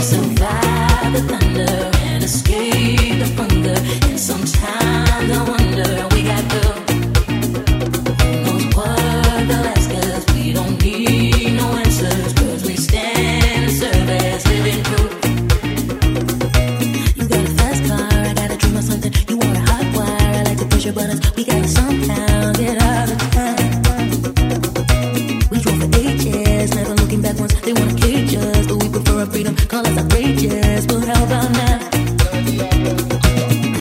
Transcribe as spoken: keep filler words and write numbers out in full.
survive the thunder and escape the hunger. And sometimes I wonder, we got the who knows what they'll ask us. We don't need no answers, cause we stand and serve as living proof. You got a fast car, I got a dream of something. You want a hot wire, I like to push your buttons. We gotta somehow get out of time. We drove for ages, never looking back once. They wanna cage us, but we prefer our freedom. Call us our